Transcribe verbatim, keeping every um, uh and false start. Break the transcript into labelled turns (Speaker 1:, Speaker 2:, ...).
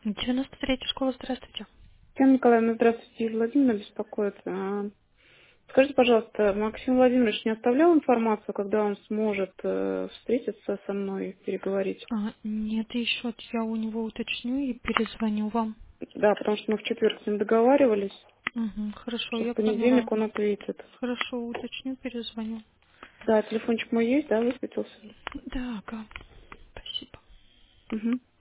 Speaker 1: девяносто третья школа, здравствуйте.
Speaker 2: Татьяна Николаевна, здравствуйте. Юлия Владимировна беспокоит. А, Скажите, пожалуйста, Максим Владимирович не оставлял информацию, когда он сможет э, встретиться со мной, переговорить?
Speaker 1: А, нет, еще я у него уточню и перезвоню вам.
Speaker 2: Да, потому что мы в четверг с ним договаривались,
Speaker 1: Угу, хорошо,
Speaker 2: что в
Speaker 1: я поняла.
Speaker 2: понедельник он ответит.
Speaker 1: Хорошо, уточню, перезвоню.
Speaker 2: Да, телефончик мой есть, да, высветился?
Speaker 1: Да, ага. Спасибо.
Speaker 2: Угу.